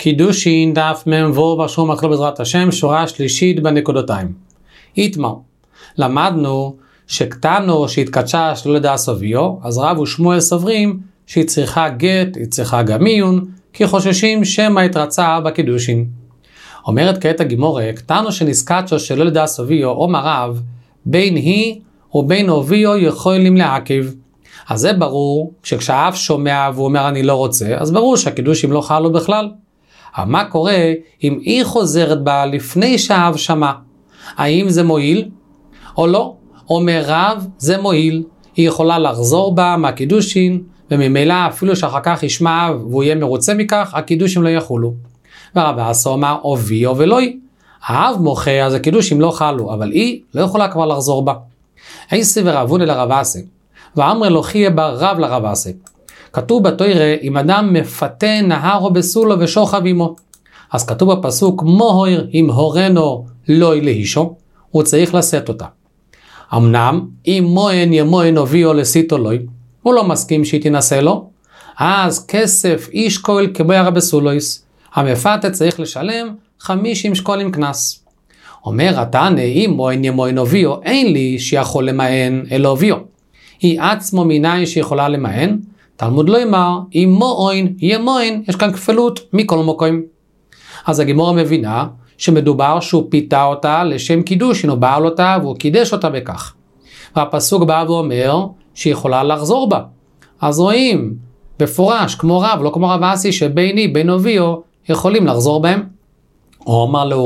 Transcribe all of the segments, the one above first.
קידושין דף מ"ו ושום מקל בעזרת השם, שורה שלישית בנקודותיים. איתמר, למדנו שקטנו שהתקדשה שלא לדע סוביו, אז רב ושמואל סוברים שהיא צריכה גט, היא צריכה גם מיון, כי חוששים שמא התרצה בקידושין. אומרת כעת הגימורה, קטנו שנסקדשו שלא לדע סוביו או מרב, בין היא ובין אוביו יכולים לעכב. אז זה ברור שכשהאב שומע והוא אומר אני לא רוצה, אז ברור שהקידושים לא חלו בכלל. אבל מה קורה אם היא חוזרת בה לפני שהאב שמע? האם זה מועיל או לא? אומר רב, זה מועיל. היא יכולה לחזור בה מהקידושין, וממילא אפילו שאחר כך ישמע והוא יהיה מרוצה מכך, הקידושים לא יחולו. ורב אסא אומר אוביו ולוי. האב מוחה, אז הקידושים לא חלו, אבל היא לא יכולה כבר לחזור בה. עשי ורבון אל הרב אסא, ואמר לו חיה בה רב לרב אסא. כתוב בתורה, אם אדם מפתה נהרו בסולו ושוכב עמו. אז כתוב בפסוק, מוהר אם הורנו לא להישו, הוא צריך לשאת אותה. אמנם, אם מוהן ימוהן הוביו לסיתו לוי, הוא לא מסכים שהיא תנסה לו, אז כסף איש כהל כבויר בסולויס, המפתה צריך לשלם 50 שקלים קנס. אומר התנא, אם מוהן ימוהן הוביו, אין לי שיכול למהן אל הוביו. היא עצמו מניין שיכולה למהן, תלמוד לא אמר, אם מוהן ימוהן, יש כאן כפלות מכל מקום. אז הגימורה מבינה שמדובר שהוא פיתה אותה לשם קידושין, הוא בעל אותה והוא קידש אותה בכך. והפסוק בא ואומר שהיא יכולה לחזור בה. אז רואים בפורש כמו רב, לא כמו רב אסי, שביני בין אוביו יכולים לחזור בהם. הוא אומר לו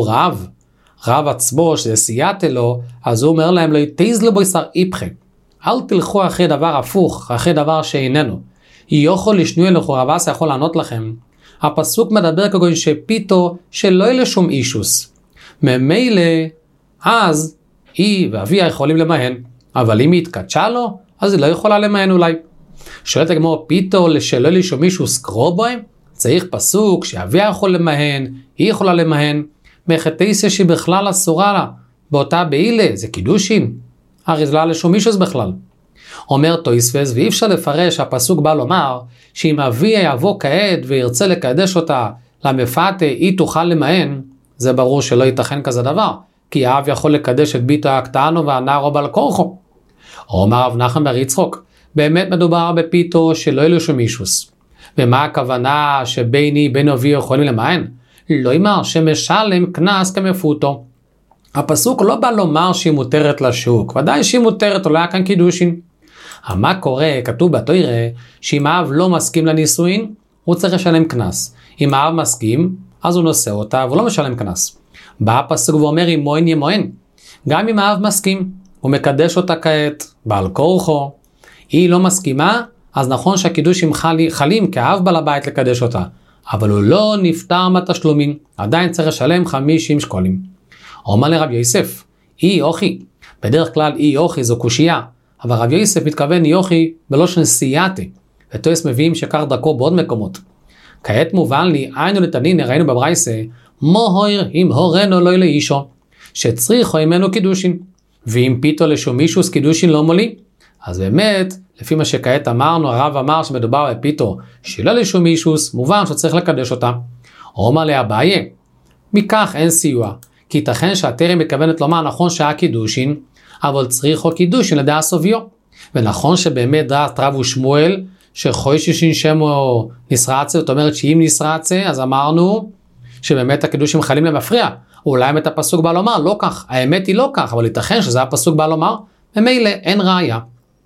רב עצמו שזה סייעתה לו, אז הוא אומר להם לא יתיז לבו ישר איפכם. אל תלכו אחרי דבר הפוך, אחרי דבר שאיננו. יכול לשנוי לכו, רב אסי יכול לענות לכם. הפסוק מדבר כגון שפיתו שלא יהיה לשום אישוס. ממילא, אז היא ואביה יכולים למהן, אבל אם היא התקדשה לו, אז היא לא יכולה למהן אולי. שואלת הגמרא, פיתו שלא יהיה לשום אישוס קרוא בהם? צריך פסוק שאביה יכול למהן, היא יכולה למהן, מחטייסה שהיא בכלל אסורה לה, באותה בעילה, זה קידושין. הרי זה לא לשום אישוס בכלל. אומר תויספס, ואי אפשר לפרש, הפסוק בא לומר, שאם אביה יבוא כעת וירצה לקדש אותה למפתה, היא תוכל למהן, זה ברור שלא ייתכן כזה דבר, כי האב יכול לקדש את ביתו הקטנו והנערו בעל כורחו. אומר רב נחמן בר יצחוק, באמת מדובר בפיתו שלא יהיה לו שום אישוס. ומה הכוונה שביני בין אביו יכולים למהן? לא אמר שמשלם קנס כמפותו. הפסוק לא בא לומר שהיא מותרת לשוק, ודאי שהיא מותרת, אולי כאן קידושין. מה קורה? כתוב בתורה שאם האב לא מסכים לנישואין, הוא צריך לשלם קנס. אם האב מסכים, אז הוא נושא אותה והוא לא משלם קנס. בא הפסוק ואומר אם מוהן ימוהן. גם אם האב מסכים, הוא מקדש אותה כעת, בעל כורחו. היא לא מסכימה, אז נכון שהקידושים חלים כאב בעל הבית לקדש אותה. אבל הוא לא נפטר מהתשלומים, עדיין צריך לשלם 50 שקלים. אומר לרב יוסף, אי אוכי. בדרך כלל אי אוכי זו קושייה. אבל רב יוסף מתכוון יוכי בלושן סייעתה, ותויס מביאים שכך דרכו בעוד מקומות. כעת מובן לי, היינו לתנין, ראינו בברייסה, מוהר אם הורנו לא לאישו, שצריכו ממנו קידושין, ואם פיתו לשום אישוס קידושין לא מולי. אז באמת, לפי מה שכעת אמרנו, הרב אמר שמדובר בפיתו שלא לשום אישוס, מובן שצריך לקדש אותה. אומר לאביי, מכך אין סיוע, כי ייתכן שהתרם מכוונת לומר נכון שהיה קידושין, אבל צריכו קידושין לדעת סוביו. ונכון שבאמת דעת רב ושמואל, שחוששין שמו נשרצה, זאת אומרת שאם נשרצה, אז אמרנו שבאמת הקידושים חלים למפריע. אולי את הפסוק בא לומר, לא כך, האמת היא לא כך, אבל ייתכן שזה הפסוק בא לומר, ומילא אין ראיה.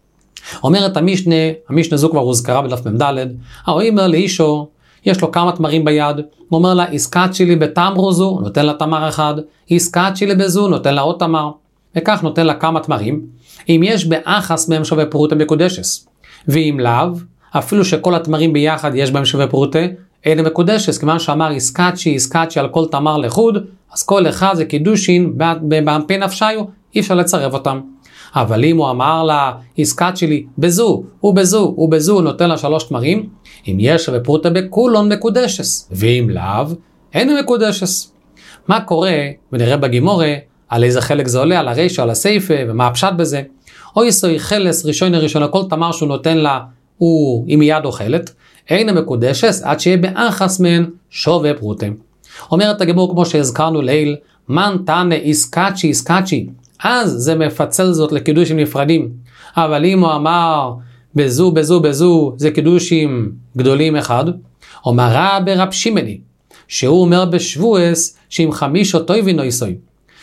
אומרת המשנה זו כבר הוזכרה בדף מ"ד, אומר לאישו, יש לו כמה תמרים ביד, הוא אומר לה, עסקת שלי בתמרו זו, נותן לה תמר אחד, עסקת שלי בזו, נותן לה עוד תמר. וכך נותן לה כמה תמרים, אם יש באחס מהם שווה פרוטה מקודשס, ואם לאו, אפילו שכל התמרים ביחד יש בהם שווה פרוטה, אלה מקודשס, כיוון שאמר עסקת שי על כל תמר לחוד, אז כל אחד זה קידושין, בעמפי נפשיו, אי אפשר לצרב אותם. אבל אם הוא אמר לה, עסקת שלי בזו, ובזו, ובזו, נותן לה 3 תמרים, אם יש שווה פרוטה בכולון מקודשס, ואם לאו, אין מקודשס. מה קורה, ונראה בגימורה, על איזה חלק זה עולה, על הרשע, על הסייפה, ומה הפשט בזה. או יסוי חלס ראשון, כל תמר שהוא נותן לה, היא מיד אוכלת, אין מקודשת עד שיהיה באחס מהן שווה פרוטה. אומרת הגמור כמו שהזכרנו לעיל, מן תנא איסקצ'י, אז זה מפצל זאת לקידושים נפרדים. אבל אם הוא אמר בזו, זה קידושים גדולים אחד, אומר ברב שמעוני, שהוא אומר בשבועס, שאם חמישו טויבין נויסוי,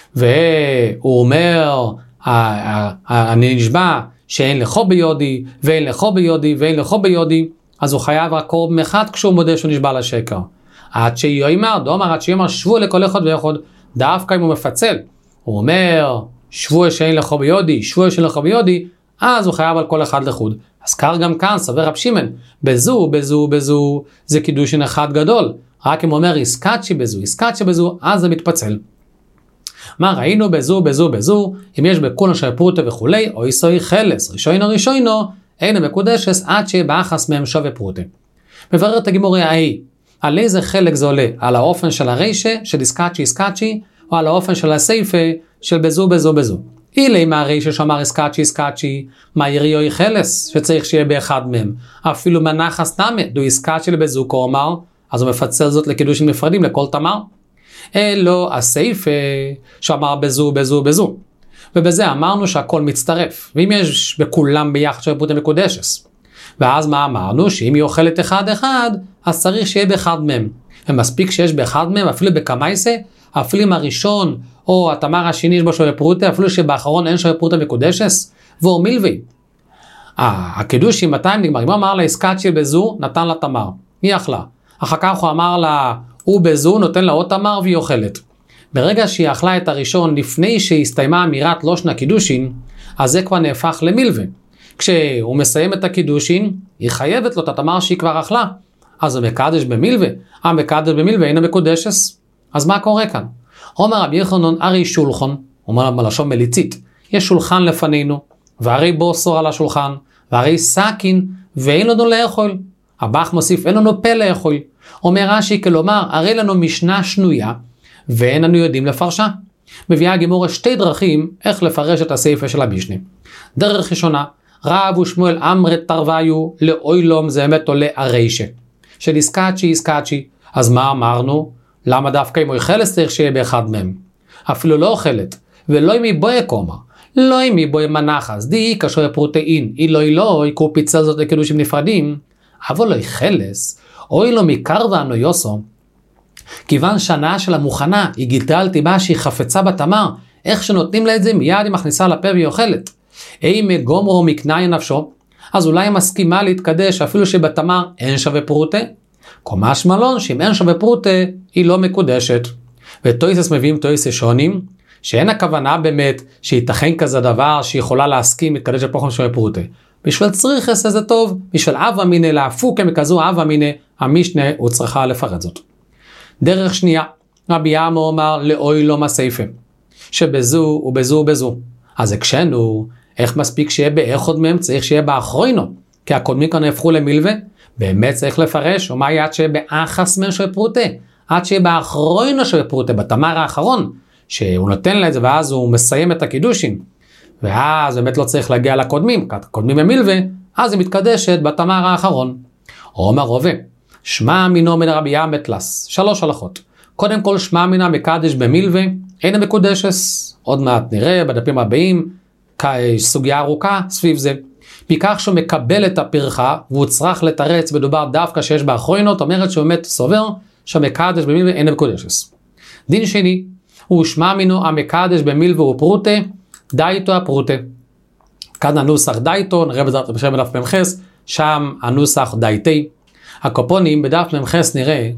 והוא אומר, אני נשבע שאין לכו ביודי, ואין לכו ביודי, ואין לכו ביודי, אז הוא חייב רק קורבן אחד כשהוא מודה שהוא נשבע לשקר. עד שיאמר, עד שיאמר שבוע לכל אחד ואחד, דווקא אם הוא מפצל, הוא אומר שבוע שאין לכו ביודי, שבוע שאין לכו ביודי, אז הוא חייב על כל אחד לחוד. אז קר גם כאן, סבר רב שמעון, בזו, זה קידושין אחד גדול. רק אם הוא אומר איסקצ'י בזו, אז זה מתפצל. מה ראינו בזו, אם יש בכולן של פרוטה וכולי, או איסוי חלס, ראשוינו, אין מקודשת עד שיהיה באחס מהם שווה פרוטה. מברר את הגמור ההיא, על איזה חלק זה עולה? על האופן של הרישה, של איסקצ'י, או על האופן של הסייפה, של בזו. אילי מהרישה שאמר איסקצ'י, מה יריו חלס, שצריך שיהיה באחד מהם. אפילו מנחס נמה, דו איסקצ'י לבזו כאומר, אז הוא מפצל זאת לקידושים נפרדים לכל תמר. אלו הסייפה שאמר בזו. ובזה אמרנו שהכל מצטרף. ואם יש בכולם ביחד שווה פרוטה מקודשת. ואז מה אמרנו? שאם היא אוכלת אחד, אז צריך שיהיה באחד מהם. ומספיק שיש באחד מהם, אפילו בכמייסה, אפילו עם הראשון, או התמר השני יש בו שווה פרוטה, אפילו שבאחרון אין שווה פרוטה מקודשת, והוא מילוי. הקידושים 200 נגמר. אם הוא אמר לה איסקצ'י בזו, נתן לה תמר. היא אכלה. אחר כך הוא אמר לה, הוא בזו, נותן לה עוד תמר והיא אוכלת. ברגע שהיא אכלה את הראשון, לפני שהסתיימה אמירת לא שנה קידושין, אז זה כבר נהפך למילווה. כשהוא מסיים את הקידושין, היא חייבת לו את התמר שהיא כבר אכלה. אז הוא מקדש במילווה. המקדש במילווה אינה מקודשת. אז מה קורה כאן? אומר רבי יוחנן, הרי שולחן, אומר בלשון מליצית, יש שולחן לפנינו, והרי בוסור על השולחן, והרי סכין, ואין לנו לאכול. הבח מוסיף, אין לנו פה לאכול. אומר רש"י, כלומר, הרי לנו משנה שנויה, ואין לנו יודעים לפרשה. מביאה הגמורה שתי דרכים איך לפרש את הסייפה של המשנה. דרך ראשונה, רב ושמואל אמרת תרוויו לאוילום, זה אמת עולה הרישה. של איסקצ'י. אז מה אמרנו? למה דווקא אם הוא אוכלת צריך שיהיה באחד מהם? אפילו לא אוכלת, ולא אם היא בואה קומה, לא אם היא בואה מנחס, די קשור פרוטאין, לא, יקרו פיצל זאת לקידושים נפרדים, אבל לא יחלס, אוי לו מקרבה אנו יוסו, כיוון שהנאה שלה מוכנה, היא גילתה על טיבה שהיא חפצה בתמר, איך שנותנים לה את זה, מיד היא מכניסה לפה והיא אוכלת. מגומרו מקנאי נפשו, אז אולי היא מסכימה להתקדש אפילו שבתמר אין שווה פרוטה, קומש מלון שאם אין שווה פרוטה היא לא מקודשת. וטויסס מביאים טויסס שונים, שאין הכוונה באמת שיתכן כזה דבר שיכולה להסכים מתקדש לפוחם שווה פרוטה. בשביל צריכס זה טוב, בשביל אב אמינה להפוקה מכזו אב אמינה, המשנה הוא צריכה לפרט זאת. דרך שנייה, רבי יעמו אמר לאוי לא מסייפה, שבזו ובזו. אז הקשנו, איך מספיק שיהיה באחד מהם, צריך שיהיה באחרוינו, כי הקודמים כאן הפכו למילווה, באמת צריך לפרש, ומה יהיה עד שיהיה באחס מהם שווה פרוטה, עד שיהיה באחרוינו שווה פרוטה, בתמר האחרון, שהוא נותן לה את זה, ואז הוא מסיים את הקידושים, ואז באמת לא צריך להגיע לקודמים, כי הקודמים הם מילווה, אז היא מתקדשת בתמר האחרון. אומר רובה, שמע מינו מן רבי יעמתלס, 3 הלכות. קודם כל שמע מינה מקדש במילווה, אין מקודשס, עוד מעט נראה בדפים הבאים, סוגיה ארוכה סביב זה. מכך שהוא מקבל את הפרחה, והוא צריך לתרץ בדובר דווקא שיש באחרונות, אומרת שהוא באמת סובר, שהמקדש במילווה אין מקודשס. דין שני, הוא שמע מינו המקדש במילווה ופרוטה, דייטו הפרוטה. כאן הנוסח דייטו, נראה בשם בדף ממחס, שם הנוסח דייטי. הקופונים בדף ממחס נראה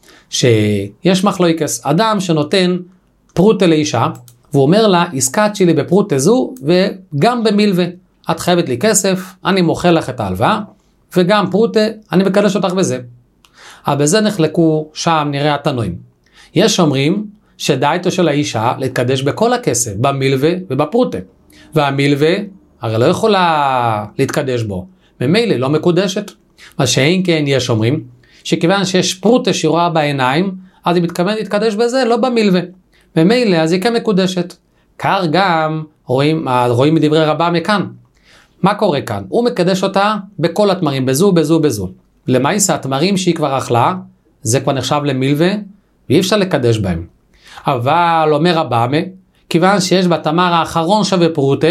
שיש מחלוקס, אדם שנותן פרוטה לאישה, והוא אומר לה, עסקת שלי בפרוטה זו, וגם במילווה. את חייבת לי כסף, אני מוכר לך את ההלוואה, וגם פרוטה, אני מקדש אותך בזה. אבל בזה נחלקו שם נראה התנועים. יש אומרים שדייתו של האישה להתקדש בכל הכסף, במילווה ובפרוטה. והמילווה הרי לא יכולה להתקדש בו, ממילא לא מקודשת. מה שאין כן יש אומרים, שכיוון שיש פרוטה שהיא רואה בעיניים, אז היא מתכוונת להתקדש בזה, לא במילווה. ממילא אז היא כן מקודשת. כך גם רואים מדברי רבה מכאן. מה קורה כאן? הוא מקדש אותה בכל התמרים, בזו. למעשה התמרים שהיא כבר אכלה, זה כבר נחשב למילווה, ואי אפשר לקדש בהם. אבל אומר הבאמה, כיוון שיש בתמר האחרון שווה פרוטה,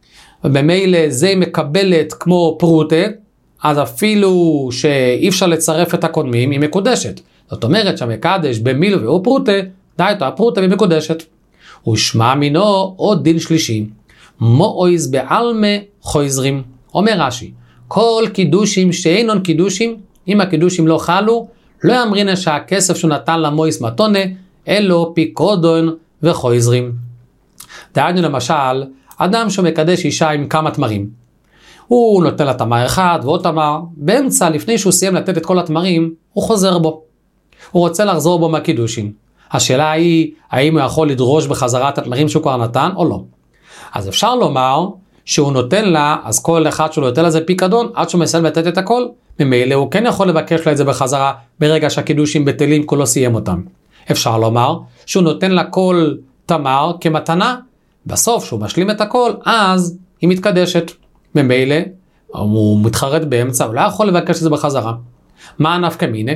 ובמילא זה מקבלת כמו פרוטה, אז אפילו שאי אפשר לצרף את הקודמים, היא מקודשת. זאת אומרת שהמקדש במילווה או פרוטה, די אותו הפרוטה והיא מקודשת. ושמע מינו עוד דין שלישי, מואיז בעלמה חויזרים. אומר רש"י, כל קידושים שאינון קידושים, אם הקידושים לא חלו, לא אמרינה שהכסף שהוא נתן למויס מתונה, אלו פיקודון וחויזרים. דהיינו למשל, אדם שמקדש אישה עם כמה תמרים. הוא נותן לה תמר אחד ועוד תמר, באמצע לפני שהוא סיים לתת את כל התמרים, הוא חוזר בו. הוא רוצה לחזור בו מהקידושים. השאלה היא, האם הוא יכול לדרוש בחזרה את התמרים שהוא כבר נתן או לא. אז אפשר לומר שהוא נותן לה, אז כל אחד שהוא נותן לה זה פיקדון, עד שהוא מסיים לתת את הכל, ממילא הוא כן יכול לבקש לה את זה בחזרה, ברגע שהקידושים בטלים כולו סיים אותם. אפשר לומר שהוא נותן לה כל תמר כמתנה, בסוף שהוא משלים את הכל, אז היא מתקדשת. ממילא הוא מתחרט באמצע, הוא לא יכול לבקש את זה בחזרה. מה נפקא מינה?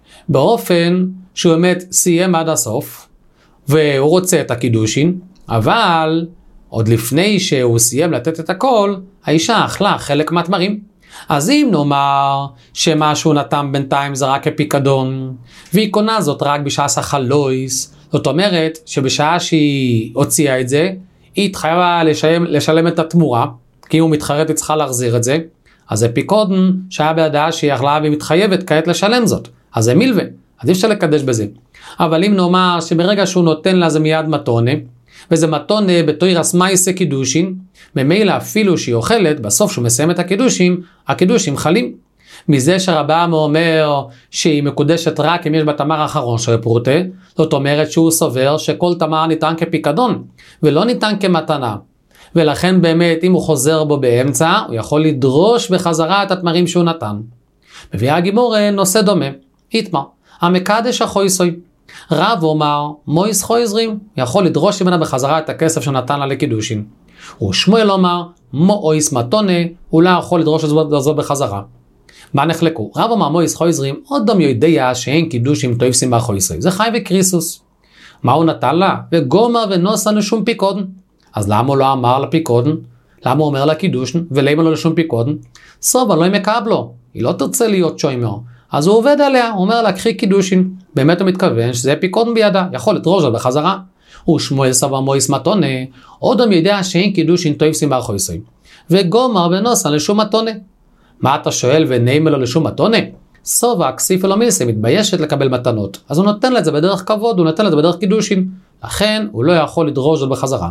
באופן שהוא באמת סיים עד הסוף, והוא רוצה את הקידושין, אבל עוד לפני שהוא סיים לתת את הכל, האישה אכלה חלק מהתמרים. אז אם נאמר שמה שהוא נתן בינתיים זה רק כפיקדון, והיא קונה זאת רק בשעה סחלויס, זאת אומרת שבשעה שהיא הוציאה את זה, היא התחייבה לשלם את התמורה, כי הוא מתחרט היא צריכה להחזיר את זה, אז זה פיקודן שהיה בידעה שהיא אכלה והיא מתחייבת כעת לשלם זאת, אז זה מילווה, אז אי אפשר לקדש בזה. אבל אם נאמר שברגע שהוא נותן לה זה מיד מתונה, וזה מתונה בתוירס מייסה קידושין, ממילא אפילו שהיא אוכלת, בסוף שהוא מסיים את הקידושים חלים. מזה שרבם אומר שהיא מקודשת רק אם יש בתמר האחרון של פרוטה, זאת אומרת שהוא סובר שכל תמר ניתן כפיקדון, ולא ניתן כמתנה. ולכן באמת אם הוא חוזר בו באמצע, הוא יכול לדרוש בחזרה את התמרים שהוא נתן. מביאה הגימורה נושא דומה, איתמר, המקדש החויסוי. רב אומר, מויס חויזרים, יכול לדרוש ממנה בחזרה את הכסף שנתן לה לקידושים. ושמואל אומר, מויס מתונה, הוא לא יכול לדרוש את זה בחזרה. מה נחלקו? רב אומר מויס חויזרים, עוד דם יודע שאין קידושים תויפסים בחויסוי. זה חי וקריסוס. מה הוא נתן לה? וגומר ונוסה לשום פיקודן. אז למה הוא לא אמר לפיקודן? למה הוא אומר לקידושן? ולמה לא לשום פיקודן? סובה לא מקבלו. היא לא תרצה להיות שוימר. אז הוא עובד עליה, הוא אומר לה, קחי קידושין. באמת הוא מתכוון שזה פיקודן בידה, יכול לדרוש בחזרה. ושמואל סבר מויס מתונה, עוד הוא יודע שאין קידושין תויפסים בחויסוי. וגומר ונוסה לשום מתונה. מה אתה שואל ונעימה לו לשום מתונה? סובה, כסיף אלו מילסה, מתביישת לקבל מתנות. אז הוא נותן לה את זה בדרך כבוד, הוא נותן לה את זה בדרך קידושין. לכן הוא לא יכול לדרוש זאת בחזרה.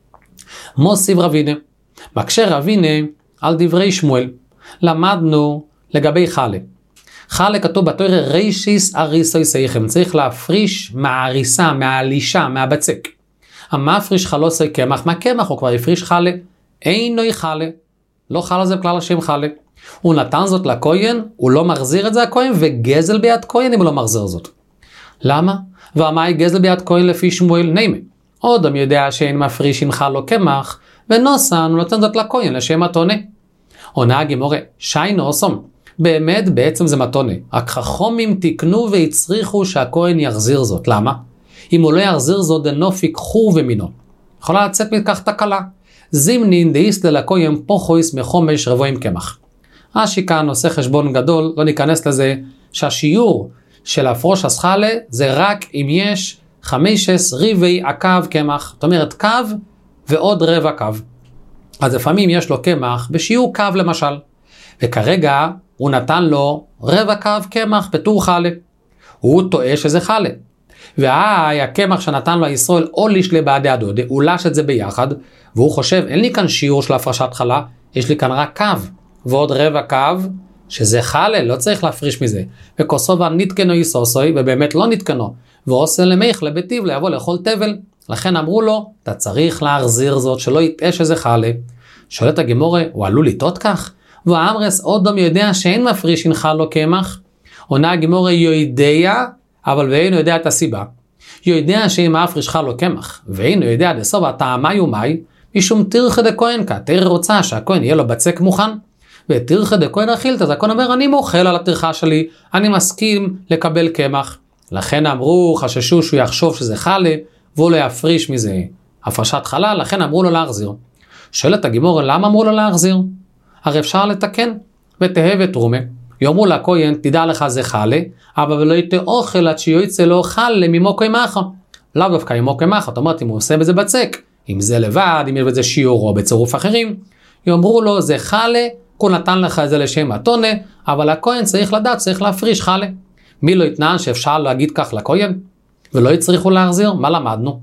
מוסיב רבינה. מקשה רבינה על דברי שמואל. למדנו לגבי חלה. חלה כתוב בתורה רישיס אריסוי סייכם. צריך להפריש מהעריסה, מהעלישה, מהבצק. המפריש חלוסי קמח. מה קמח? הוא כבר הפריש חלה. אינוי חלה. לא חלה זה בכלל השם חלה. הוא נתן זאת לכהן, הוא לא מחזיר את זה הכהן, וגזל ביד כהן אם הוא לא מחזיר זאת. למה? והמאי גזל ביד כהן לפי שמואל נעימה. אודם יודע שאין מפריש עם חלו קמח, ונוסן הוא נותן זאת לכהן לשם מתונה. עונה הגימורה, שי נוסום. באמת בעצם זה מתונה. רק חכמים תקנו והצריכו שהכהן יחזיר זאת. למה? אם הוא לא יחזיר זאת דנופיק חור ומינו. יכולה לצאת מכך תקלה. זימנין דאיסטה לכהן פוחויס מחומש רבו עם קמח. רש"י כאן עושה חשבון גדול, לא ניכנס לזה, שהשיעור של הפרוש הסחלה זה רק אם יש 15 ריבי עקב קמח. זאת אומרת קו ועוד רבע קו. אז לפעמים יש לו קמח בשיעור קו למשל. וכרגע הוא נתן לו רבע קו קמח בתור חלה. הוא טועה שזה חלה. והקמח שנתן לו ישראל או לשלה בעדי הדודה, הוא לש את זה ביחד, והוא חושב אין לי כאן שיעור של הפרשת חלה, יש לי כאן רק קו. ועוד רבע קו, שזה חלה, לא צריך להפריש מזה. וכוסובה נתקנו יסוסוי, ובאמת לא נתקנו. ועושה למיך לביתיו ליבוא לאכול תבל. לכן אמרו לו, אתה צריך להחזיר זאת, שלא יטעה שזה חלה. שואלת הגימורה, הוא עלול לטעות כך? והאמרס עוד דום יודע שאין מפריש אין חלו קמח. עונה הגימורה יודע, אבל ואינו יודע את הסיבה. יודע שאין מפריש חלו קמח, ואינו יודע דסובה טעמי ומי, משום תרחה דכהן, תראה רוצה שהכהן יהיה לו בצק מוכן. וטרחה דכהן אכילתא, אז הכהן אומר, אני מוכל על הטרחה שלי, אני מסכים לקבל קמח. לכן אמרו, חששו שהוא יחשוב שזה חלה, והוא לא יפריש מזה הפרשת חלה, לכן אמרו לו להחזיר. שואלת הגימורה, למה אמרו לו להחזיר? הרי אפשר לתקן, ותהא ותרומה. יאמרו לכהן, תדע לך זה חלה, אבל לא ייתה אוכל עד שיוצא לו חלה ממוקי מחר. לאו דווקא ממוקי מחר, זאת אומרת, אם הוא עושה בזה בצק, אם זה לבד, אם יש בזה שיעור או בצירוף אחרים, יאמרו לו, זה חלה, הוא נתן לך את זה לשם מתונה, אבל הכהן צריך לדעת, צריך להפריש חלה. מי לא יתנן שאפשר להגיד כך לכהן? ולא יצריכו להחזיר? מה למדנו?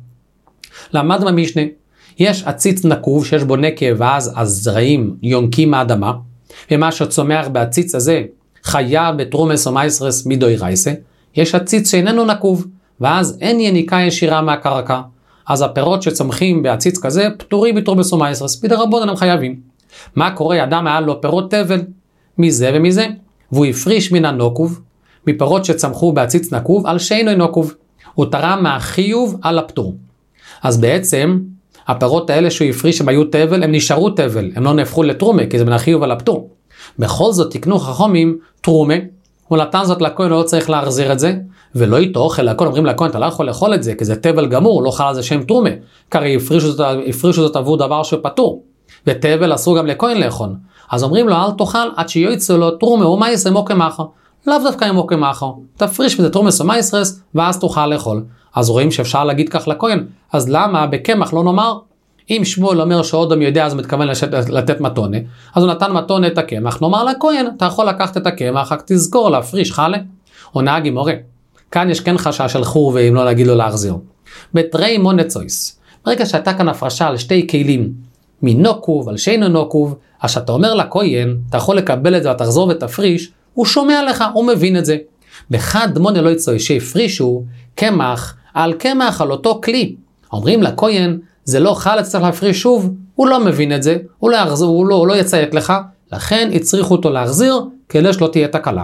למדנו במשנה, יש עציץ נקוב שיש בו נקב ואז הזרעים יונקים מהאדמה, ומה שצומח בעציץ הזה חייב בתרומס או מייסרס מדאורייסה. יש עציץ שאיננו נקוב, ואז אין יניקה ישירה מהקרקע. אז הפירות שצומחים בעציץ כזה פטורים בתרומס או מייסרס, בדרבנן הם חייבים. מה קורה? אדם היה לו פירות תבל, מזה ומזה, והוא הפריש מן הנוקוב, מפירות שצמחו בעציץ נקוב על שאינו נוקוב. הוא תרם מהחיוב על הפטור. אז בעצם הפירות האלה שהוא הפריש הם היו תבל, הם נשארו תבל, הם לא נהפכו לתרומה, כי זה מן החיוב על הפטור. בכל זאת תקנו חכמים תרומה, הוא נתן זאת לכהן, לא צריך להחזיר את זה, ולא איתו אוכל לכהן, אומרים לכהן, אתה לא יכול לאכול את זה, כי זה תבל גמור, לא חל על זה שם תרומה, כי הרי הפרישו זאת עבור דבר שפטור, ותבל אסור גם לכהן לאכול. אז אומרים לו, אל תאכל עד שיוצא לו תרומה או מייסר מוקי מחר, לאו דווקא עם מוקי מחר, תפריש מזה תרומס או מייסרס, ואז תאכל לאכול. אז רואים שאפשר להגיד כך לכהן, אז למה בקמח לא נאמר? אם שמואל אומר שאודם יודע אז הוא מתכוון לתת מתונה, אז הוא נתן מתונה את הקמח, נאמר לכהן, אתה יכול לקחת את הקמח, רק תזכור להפריש חלה. עונה הגימורה, כאן יש כן חשש של חור ואם לא להגיד לו להחזיר. בתרי מונה צויס, ברגע שאתה כאן הפרשה על שתי כלים, מנוקוב על שאינו נוקוב, אז שאתה אומר לכהן, אתה יכול לקבל את זה ותחזור ותפריש, הוא שומע לך, הוא מבין את זה. בחד מונה לא יצוי שהפרישו קמח על קמח על אותו כלי. אומרים לכהן, זה לא חל, צריך להפריש שוב, הוא לא מבין את זה, הוא לא יחזיר, הוא לא יציית לך, לכן יצריכו אותו להחזיר, כדי שלא תהיה תקלה.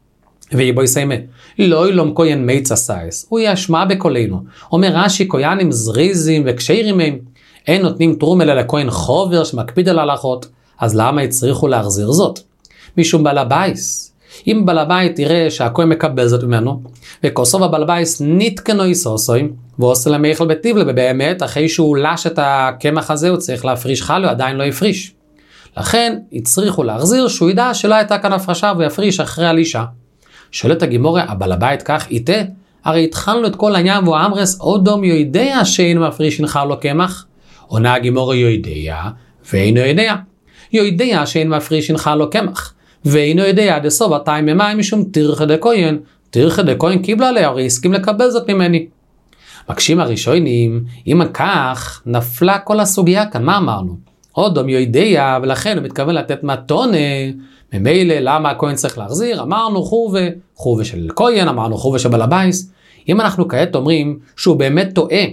ויבוא יסיימה, לא ילום כהן מיצה סייס, הוא ישמע בקולנו. אומר רש"י, כהנים זריזים וקשיירים הם, אין נותנים תרומה אלא לכהן חובר שמקפיד על הלכות, אז למה יצריכו להחזיר זאת? משום בעל הבייס. אם בעל הבית יראה שהכהן מקבל זאת ממנו, וכוסוב הבעל הבית נתקנו יסוסוי, ועושה למייכל בטיבלה, ובאמת אחרי שהוא לש את הקמח הזה, הוא צריך להפריש חלה, הוא עדיין לא יפריש. לכן יצריכו להחזיר שהוא ידע שלא הייתה כאן הפרשה, ויפריש אחרי הלישה. שואלת הגימורה, הבעל הבית כך איתה, הרי התחלנו את כל העניין, והוא אמרס, אודום יודע שאין מפריש אינך לו קמח? עונה הגימורה יודע, ואינו יודע. יודע שאין מפריש אינך לו קמח. ואינו יודע דסוב 200 ימים משום טרחה דכהן, טרחה דכהן קיבלה עליה, הרי הסכים לקבל זאת ממני. מקשים הראשונים, אם כך נפלה כל הסוגיה כאן, מה אמרנו? אודום יודע, ולכן הוא מתכוון לתת מתונה, ממילא למה הכהן צריך להחזיר? אמרנו חובה של כהן, אמרנו חובה של בעל הבייס. אם אנחנו כעת אומרים שהוא באמת טועה,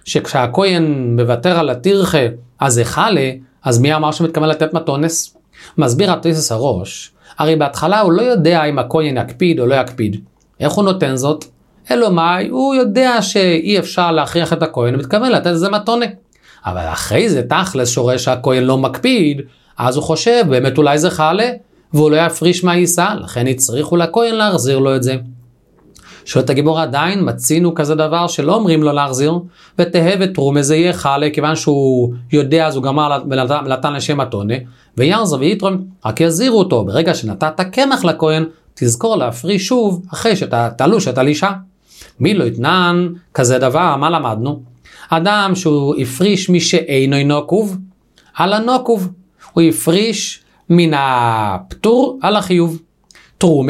שכשהכהן מוותר על הטרחה אז זה חלה, אז מי אמר שמתכוון לתת מתונס? מסביר התוספות הראש, הרי בהתחלה הוא לא יודע אם הכהן יקפיד או לא יקפיד. איך הוא נותן זאת? אלו מאי, הוא יודע שאי אפשר להכריח את הכהן, הוא מתכוון לתת איזה מתונה. אבל אחרי זה תכלס שורש שהכהן לא מקפיד, אז הוא חושב באמת אולי זה חלה, והוא לא יפריש מהעיסה, לכן יצריכו לכהן להחזיר לו את זה. שואלת הגימורה, עדיין מצינו כזה דבר שלא אומרים לו להחזיר, ותהא ותרומה זה יהיה חלה, כיוון שהוא יודע, אז הוא גמר ונתן לשם מתונה, וירזו ויתרום, רק יזירו אותו, ברגע שנתת קמח לכהן, תזכור להפריש שוב, אחרי שאתה תלוש את הלישה. מי לא יתנן כזה דבר? מה למדנו? אדם שהוא הפריש משאינו נוקוב, על הנוקוב, הוא הפריש מן הפטור על החיוב. תרומה,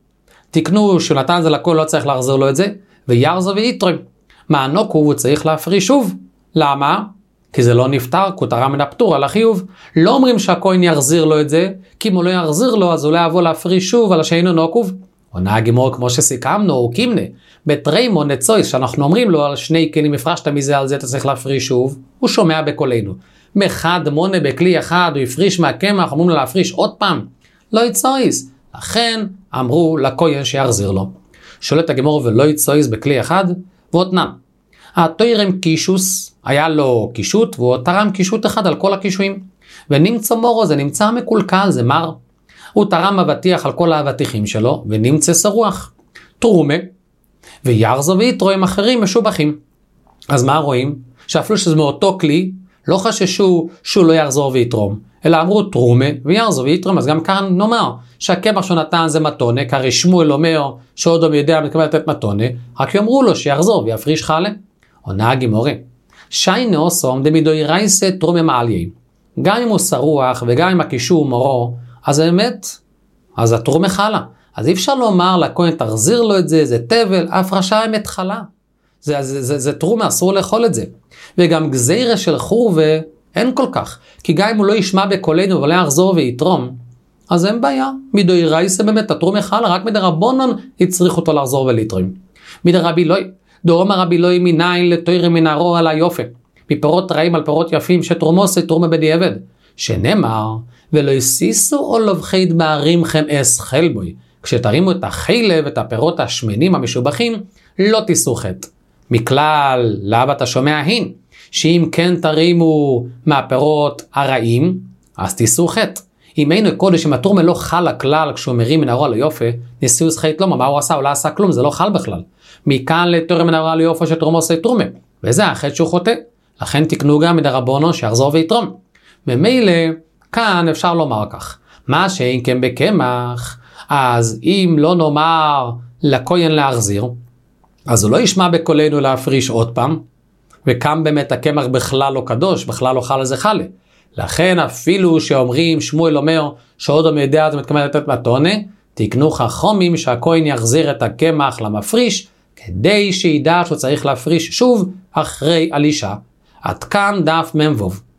תקנו שהוא נתן זה לכל, לא צריך להחזיר לו את זה, וירזו ויתרום. מהנוקוב הוא צריך להפריש שוב. למה? כי זה לא נפטר, הוא תרם מן הפטור על החיוב. לא אומרים שהכהן יחזיר לו את זה, כי אם הוא לא יחזיר לו, אז הוא לא יבוא להפריש שוב על השאינו נוקוב. עונה הגימור כמו שסיכמנו, או קימנה, בתרי מונה צויס, שאנחנו אומרים לו על שני כלים הפרשת מזה, על זה אתה צריך להפריש שוב, הוא שומע בקולנו. מחד מונה בכלי אחד, הוא הפריש מהקמח, אומרים לו להפריש עוד פעם, לא יצויס. לכן אמרו לכהן שיחזיר לו. שואלת הגימור, ולא יצויס בכלי אחד, ואותנם. התוירם קישוס, היה לו קישוט, והוא תרם קישוט אחד על כל הקישויים. ונמצא מורו, זה נמצא מקולקל, זה מר. הוא תרם אבטיח על כל האבטיחים שלו, ונמצא שרוח. תרומה, וירזו ויתרו הם אחרים משובחים. אז מה רואים? שאפילו שזה מאותו כלי, לא חששו שהוא לא יחזור ויתרום, אלא אמרו תרומה וירזו ויתרום. אז גם כאן נאמר שהקמח שנתן זה מתונה, כי שמואל אומר שאודום יודע מתכוון לתת מתונה, רק יאמרו לו שיחזור ויפריש חלה. עונה הגימורה, שיינה עושום דמידוי רייסה תרומה מעליים. גם אם הוא שרוח וגם אם הקישור מורו, אז באמת, אז התרומה חלה. אז אי אפשר לומר לכהן תחזיר לו את זה, זה תבל, הפרשה אמת חלה. זה תרומה, אסור לאכול את זה. וגם גזירה של חורבה אין כל כך, כי גם אם הוא לא ישמע בקולנו ולא יחזור ויתרום, אז אין בעיה. מדוי רייסה באמת התרומה חלה, רק מדרבנן יצריך אותו לחזור ולתרום. מדרבי לוי, דורמה רבי לוי מניין לתוירה מן הרוע על היופי, מפירות רעים על פירות יפים שתרומוס תרומה בדיעבד, שנאמר ולא יסיסו או לבחי דמערימכם אס חלבוי, כשתרימו את החלב ואת הפירות השמנים המשובחים לא תיסו חטא. מכלל לאו אתה שומע הין, שאם כן תרימו מהפירות הרעים אז תיסו חטא. אם היינו קודש, אם התרומה לא חל הכלל כשהוא מרים מן הרוע ליופי, ניסיוס חטא לא, מה הוא עשה? הוא לא עשה כלום, זה לא חל בכלל. מכאן לתורה מן הרוע ליופי שתרומוס תרומה, וזה החטא שהוא חוטא. לכן תקנו גם מדרבנו שיחזור ויתרום. ממילא כאן אפשר לומר כך, מה שאין כן בקמח, אז אם לא נאמר לכהן להחזיר, אז הוא לא ישמע בקולנו להפריש עוד פעם, וכאן באמת הקמח בכלל לא קדוש, בכלל לא חל איזה חלה. לכן אפילו שאומרים, שמואל אומר שאודום יודע זה מתכוון לתת מתונה, תקנו חכמים שהכהן יחזיר את הקמח למפריש, כדי שידע שהוא צריך להפריש שוב אחרי אלישע. עד כאן דף מ"ו.